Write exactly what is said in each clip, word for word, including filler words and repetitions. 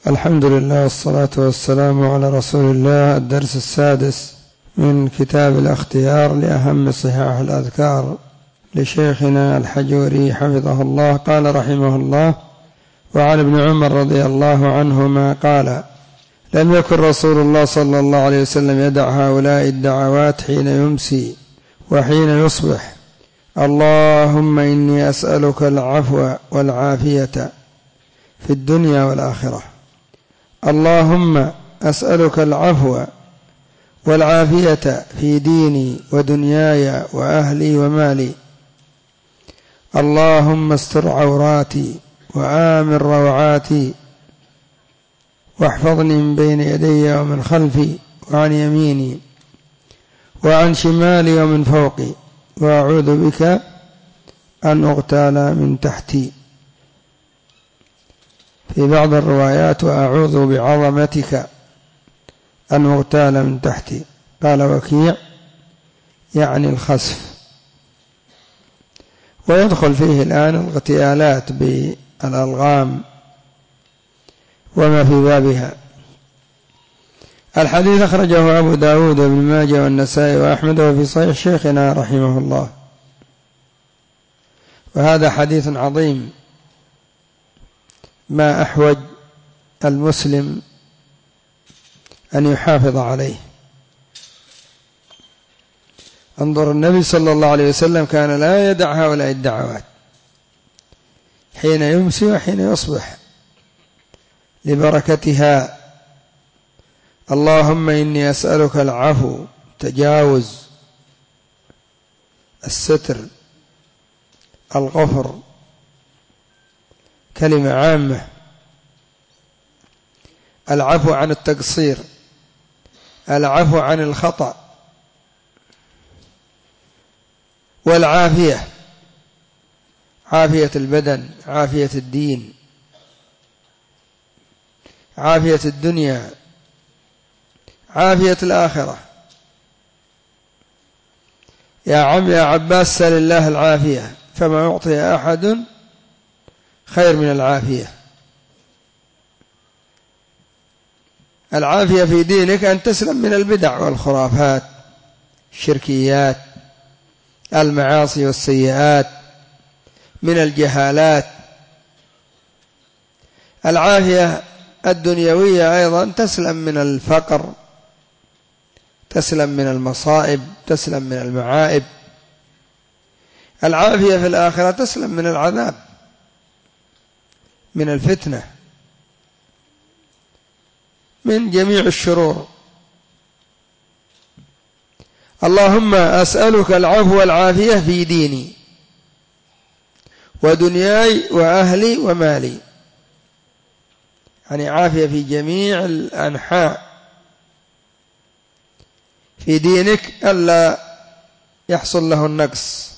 الحمد لله والصلاة والسلام على رسول الله. الدرس السادس من كتاب الاختيار لأهم صحاح الأذكار لشيخنا الحجوري حفظه الله. قال رحمه الله: وعن ابن عمر رضي الله عنهما قال: لم يكن رسول الله صلى الله عليه وسلم يدع هؤلاء الدعوات حين يمسي وحين يصبح: اللهم إني أسألك العفو والعافية في الدنيا والآخرة، اللهم أسألك العفو والعافية في ديني ودنياي وأهلي ومالي، اللهم استر عوراتي وآمن روعاتي، واحفظني من بين يدي ومن خلفي وعن يميني وعن شمالي ومن فوقي، وأعوذ بك أن أغتال من تحتي. في بعض الروايات: وأعوذ بعظمتك أن أغتال من تحتي. قال وكيع: يعني الخسف. ويدخل فيه الآن الاغتيالات بالألغام وما في بابها. الحديث أخرجه أبو داود وابن ماجه والنسائي وأحمد وفي صحيح شيخنا رحمه الله. وهذا حديث عظيم، ما أحوج المسلم أن يحافظ عليه. انظر، النبي صلى الله عليه وسلم كان لا يدع هؤلاء الدعوات حين يمسي وحين يصبح لبركتها: اللهم إني أسألك العفو، تجاوز، الستر، الغفر، كلمة عامة. العفو عن التقصير، العفو عن الخطأ، والعافية، عافية البدن، عافية الدين، عافية الدنيا، عافية الآخرة. يا عم يا عباس، سل الله العافية، فما يعطي أحد خير من العافية. العافية في دينك أن تسلم من البدع والخرافات، الشركيات، المعاصي والسيئات، من الجهالات. العافية الدنيوية أيضا تسلم من الفقر، تسلم من المصائب، تسلم من المعائب. العافية في الآخرة تسلم من العذاب، من الفتنة، من جميع الشرور. اللهم أسألك العفو والعافية في ديني ودنياي وأهلي ومالي، يعني عافية في جميع الأنحاء. في دينك ألا يحصل له النقص،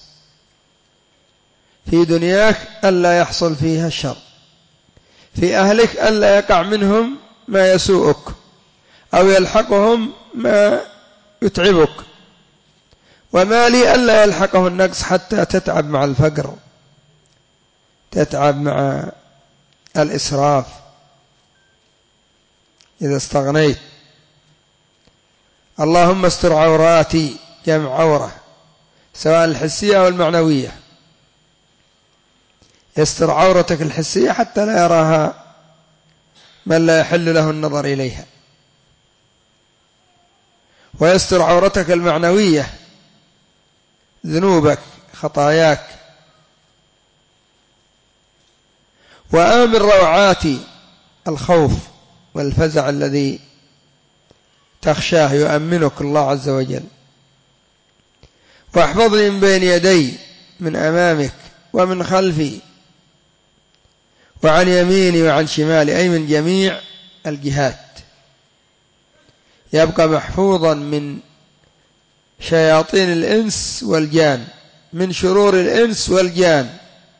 في دنياك ألا يحصل فيها الشر، في أهلك ألا يقع منهم ما يسوءك أو يلحقهم ما يتعبك، ومالي ألا يلحقه النقص حتى تتعب مع الفقر، تتعب مع الإسراف إذا استغنيت. اللهم استر عوراتي، جمع عورة، سواء الحسية أو المعنوية. يستر عورتك الحسية حتى لا يراها من لا يحل له النظر إليها، ويستر عورتك المعنوية، ذنوبك، خطاياك. وآمن روعاتي، الخوف والفزع الذي تخشاه يؤمنك الله عز وجل. واحفظني من بين يدي، من أمامك ومن خلفي وعن يميني وعن شمالي، أي من جميع الجهات. يبقى محفوظا من شياطين الإنس والجان، من شرور الإنس والجان.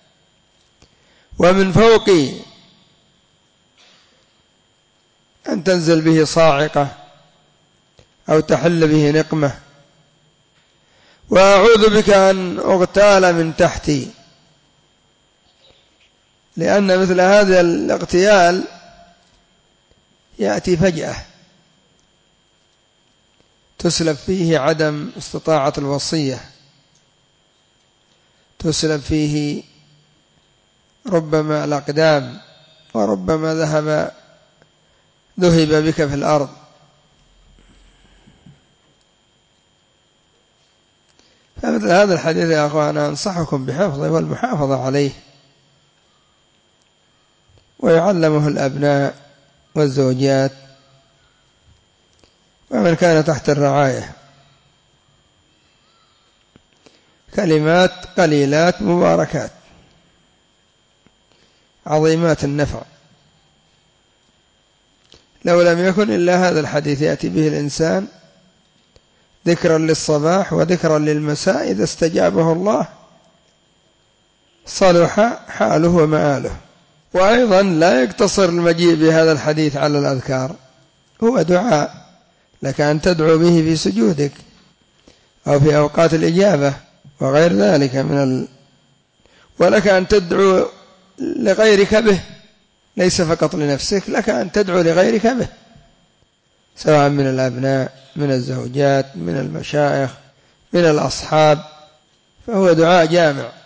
ومن فوقي، أن تنزل به صاعقة أو تحل به نقمة. وأعوذ بك أن أغتال من تحتي، لأن مثل هذا الاغتيال يأتي فجأة تسلب فيه عدم استطاعة الوصية، تسلب فيه ربما الأقدام، وربما ذهب ذهب بك في الأرض. فمثل هذا الحديث يا أخوانا أنصحكم بحفظه والمحافظة عليه، ويعلمه الأبناء والزوجات ومن كان تحت الرعاية. كلمات قليلات مباركات عظيمات النفع، لو لم يكن إلا هذا الحديث يأتي به الإنسان ذكرا للصباح وذكرا للمساء، إذا استجابه الله صلح حاله ومآله. وأيضا لا يقتصر المجيء بهذا الحديث على الأذكار، هو دعاء لك أن تدعو به في سجودك أو في أوقات الإجابة وغير ذلك من ال... ولك أن تدعو لغيرك به، ليس فقط لنفسك، لك أن تدعو لغيرك به، سواء من الأبناء، من الزوجات، من المشايخ، من الأصحاب، فهو دعاء جامع.